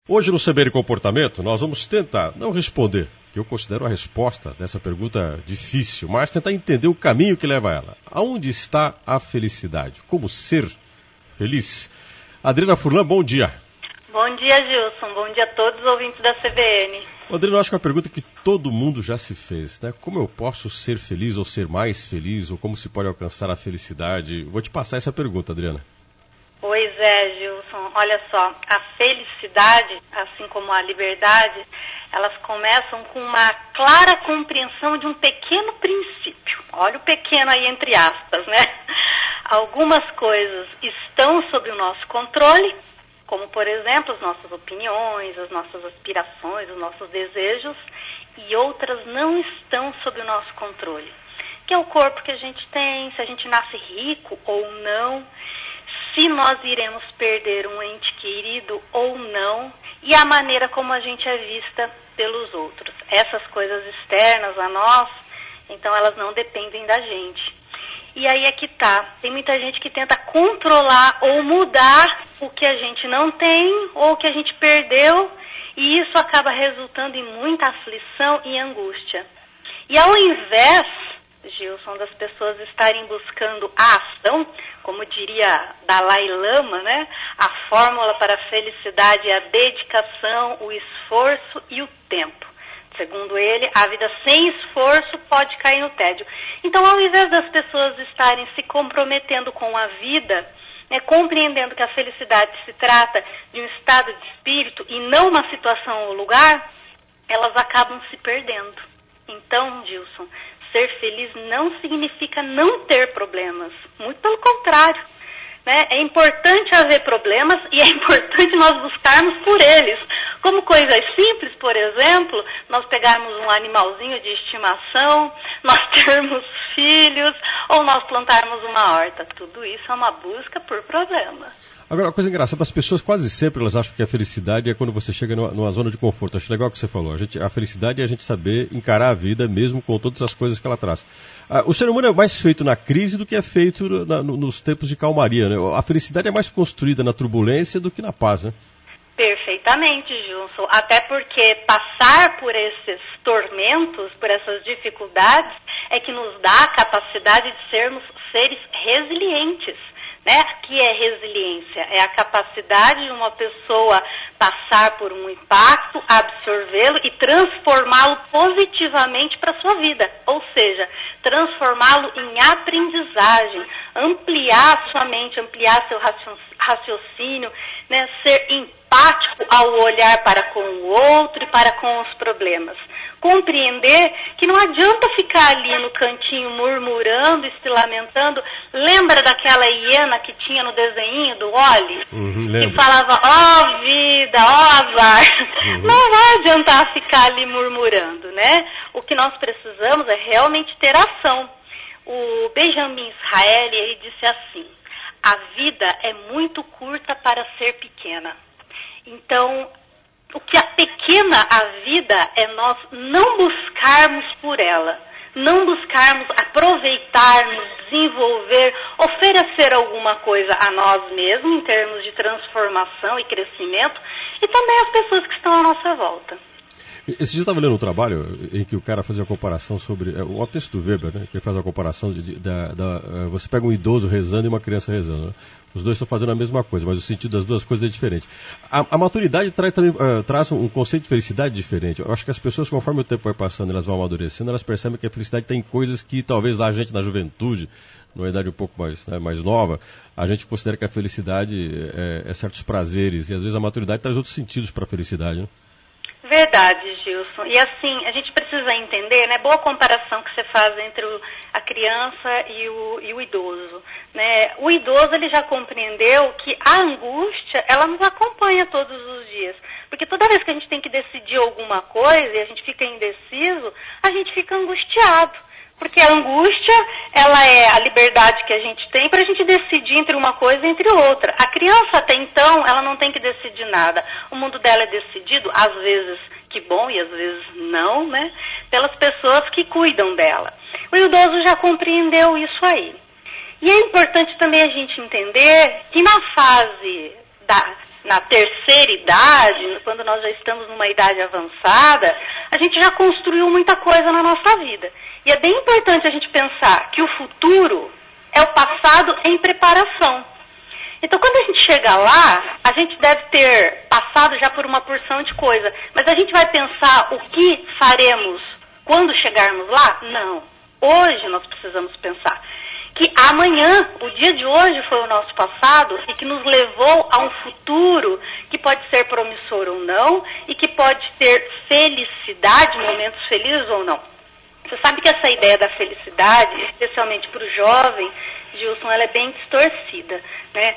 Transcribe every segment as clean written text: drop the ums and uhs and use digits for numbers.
Hoje no Saber e Comportamento nós vamos tentar não responder, que eu considero a resposta dessa pergunta difícil, mas tentar entender o caminho que leva a ela. Aonde está a felicidade? Como ser feliz? Adriana Furlan, bom dia. Bom dia, Gilson. Bom dia a todos os ouvintes da CBN. Adriana, eu acho que é uma pergunta que todo mundo já se fez, né? Como eu posso ser feliz ou ser mais feliz, ou como se pode alcançar a felicidade? Vou te passar essa pergunta, Adriana. Pois é, Gilson. Olha só, a felicidade, assim como a liberdade, elas começam com uma clara compreensão de um pequeno princípio. Olha o pequeno aí entre aspas, né? Algumas coisas estão sob o nosso controle, como, por exemplo, as nossas opiniões, as nossas aspirações, os nossos desejos, e outras não estão sob o nosso controle, que é o corpo que a gente tem, se a gente nasce rico ou não, se nós iremos perder um ente querido ou não, e a maneira como a gente é vista pelos outros. Essas coisas externas a nós, então elas não dependem da gente. E aí é que tá, tem muita gente que tenta controlar ou mudar o que a gente não tem ou o que a gente perdeu, e isso acaba resultando em muita aflição e angústia. E ao invés, Gilson, das pessoas estarem buscando a ação, como diria Dalai Lama, né? A fórmula para a felicidade é a dedicação, o esforço e o tempo. Segundo ele, a vida sem esforço pode cair no tédio. Então, ao invés das pessoas estarem se comprometendo com a vida, né, compreendendo que a felicidade se trata de um estado de espírito e não uma situação ou lugar, elas acabam se perdendo. Então, Gilson, ser feliz não significa não ter problemas. Muito pelo contrário. Né? É importante haver problemas e é importante nós buscarmos por eles. Como coisas simples, por exemplo, nós pegarmos um animalzinho de estimação, nós termos filhos ou nós plantarmos uma horta. Tudo isso é uma busca por problemas. Agora, uma coisa engraçada, as pessoas quase sempre elas acham que a felicidade é quando você chega numa zona de conforto. Acho legal o que você falou. A felicidade é a gente saber encarar a vida mesmo com todas as coisas que ela traz. O ser humano é mais feito na crise do que é feito nos tempos de calmaria, né? A felicidade é mais construída na turbulência do que na paz, né? Perfeitamente, Gilson. Até porque passar por esses tormentos, por essas dificuldades, é que nos dá a capacidade de sermos seres resilientes. Né? Que é resiliência? É a capacidade de uma pessoa passar por um impacto, absorvê-lo e transformá-lo positivamente para a sua vida. Ou seja, transformá-lo em aprendizagem, ampliar a sua mente, ampliar seu raciocínio, né? Ser empático ao olhar para com o outro e para com os problemas. Compreender que não adianta ficar ali no cantinho murmurando e se lamentando. Lembra daquela hiena que tinha no desenho do Wall-E? Que falava, ó vida, ó azar. Não vai adiantar ficar ali murmurando, né? O que nós precisamos é realmente ter ação. O Benjamin Israeli, ele disse assim, a vida é muito curta para ser pequena. Então, o que apequena a vida é nós não buscarmos por ela, não buscarmos aproveitar, nos desenvolver, oferecer alguma coisa a nós mesmos em termos de transformação e crescimento e também às pessoas que estão à nossa volta. Esse dia eu estava lendo um trabalho em que o cara fazia a comparação sobre... o texto do Weber, né? Que ele faz a comparação você pega um idoso rezando e uma criança rezando. Né? Os dois estão fazendo a mesma coisa, mas o sentido das duas coisas é diferente. A maturidade traz um conceito de felicidade diferente. Eu acho que as pessoas, conforme o tempo vai passando, elas vão amadurecendo, elas percebem que a felicidade tem coisas que talvez lá a gente na juventude, numa idade um pouco mais nova, a gente considera que a felicidade é certos prazeres, e às vezes a maturidade traz outros sentidos para a felicidade, né? Verdade, Gilson. E assim, a gente precisa entender, né, boa comparação que você faz entre a criança e o idoso. Né? O idoso, ele já compreendeu que a angústia, ela nos acompanha todos os dias. Porque toda vez que a gente tem que decidir alguma coisa e a gente fica indeciso, a gente fica angustiado. Porque a angústia, ela é a liberdade que a gente tem para a gente decidir entre uma coisa e entre outra. A criança, até então, ela não tem que decidir nada. O mundo dela é decidido, às vezes que bom e às vezes não, né? Pelas pessoas que cuidam dela. O idoso já compreendeu isso aí. E é importante também a gente entender que na fase na terceira idade, quando nós já estamos numa idade avançada, a gente já construiu muita coisa na nossa vida. E é bem importante a gente pensar que o futuro é o passado em preparação. Então, quando a gente chega lá, a gente deve ter passado já por uma porção de coisa. Mas a gente vai pensar o que faremos quando chegarmos lá? Não. Hoje nós precisamos pensar que amanhã, o dia de hoje foi o nosso passado e que nos levou a um futuro que pode ser promissor ou não e que pode ter felicidade, momentos felizes ou não. Você sabe que essa ideia da felicidade, especialmente para o jovem, Gilson, ela é bem distorcida, né?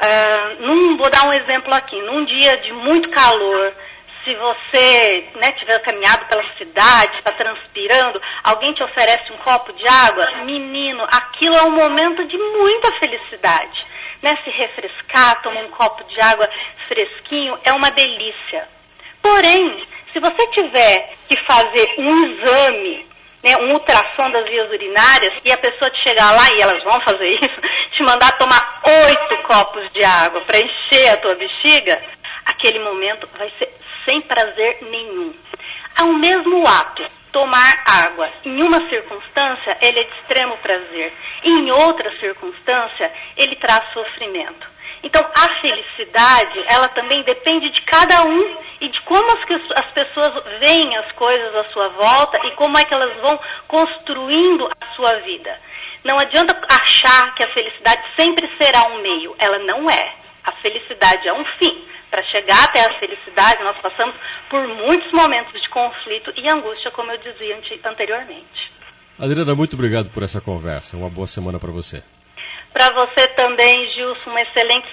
Vou dar um exemplo aqui. Num dia de muito calor, se você tiver caminhado pela cidade, está transpirando, alguém te oferece um copo de água, menino, aquilo é um momento de muita felicidade. Né? Se refrescar, tomar um copo de água fresquinho, é uma delícia. Porém, se você tiver que fazer um exame, um ultrassom das vias urinárias, e a pessoa te chegar lá, e elas vão fazer isso, te mandar tomar 8 copos de água para encher a tua bexiga, aquele momento vai ser sem prazer nenhum. Ao mesmo ato, tomar água, em uma circunstância, ele é de extremo prazer. Em outra circunstância, ele traz sofrimento. Então, a felicidade, ela também depende de cada um e de como as pessoas veem as coisas à sua volta e como é que elas vão construindo a sua vida. Não adianta achar que a felicidade sempre será um meio. Ela não é. A felicidade é um fim. Para chegar até a felicidade, nós passamos por muitos momentos de conflito e angústia, como eu dizia anteriormente. Adriana, muito obrigado por essa conversa. Uma boa semana para você. Para você também, Gilson, uma excelente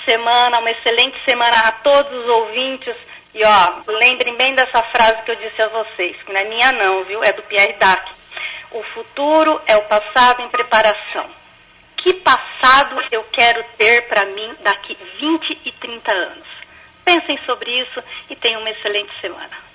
semana a todos os ouvintes. E lembrem bem dessa frase que eu disse a vocês, que não é minha não, viu? É do Pierre Dac. O futuro é o passado em preparação. Que passado eu quero ter para mim daqui 20 e 30 anos? Pensem sobre isso e tenham uma excelente semana.